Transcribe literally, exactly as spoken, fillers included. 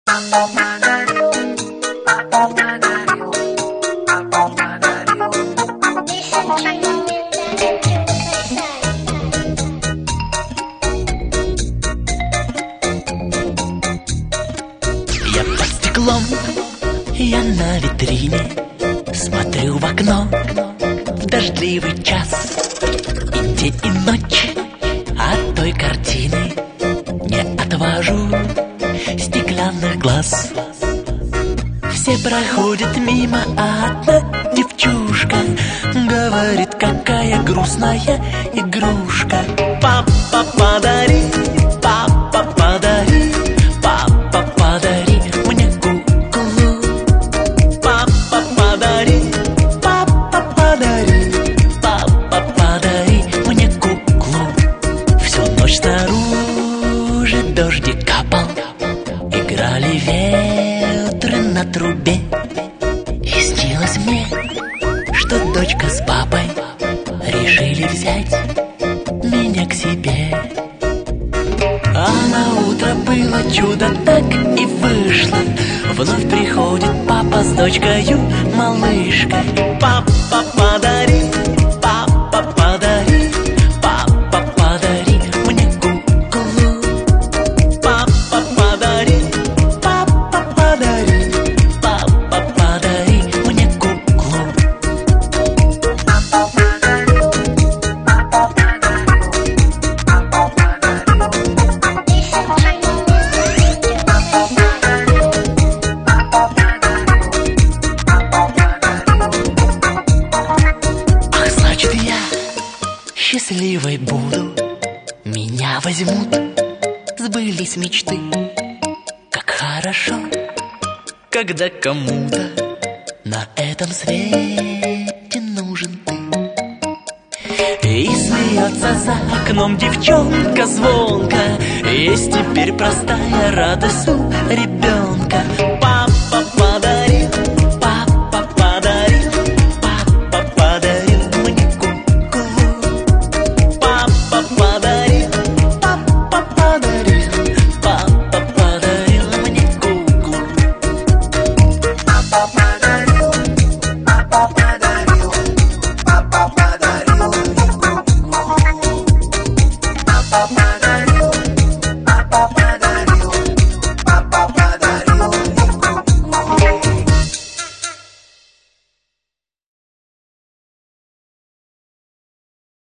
Я под стеклом, я на витрине, смотрю в окно в дождливый час. И день, и ночь от той картины не отвожу стеклянных глаз. Все проходят мимо, а одна девчушка говорит, какая грустная игрушка. Папа, подари, папа, подари, папа, подари мне куклу. Папа, подари, папа, подари, папа, подари мне куклу. Всю ночь снаружи дождик капал, играли ветры на трубе. И снилось мне, что дочка с папой решили взять меня к себе. А на утро было чудо, так и вышло. Вновь приходит папа с дочкою, малышкой. Папа, подари, папа, подари, папа, подари мне куклу. Папа, подари, папа, подари, папа, подари мне куклу. Ах, значит, я счастливой буду, меня возьмут, сбылись мечты. Как хорошо, когда кому-то на этом свете нужен ты. И смеется за окном девчонка звонко. Есть теперь простая радость у ребенка. Папа, подари, папа, подари, папа, подари мне куклу. Папа, подари, папа, подари, папа, подари мне куклу. Папа подарил, папа подарил, папа подарил мне куклу. Папа подарил.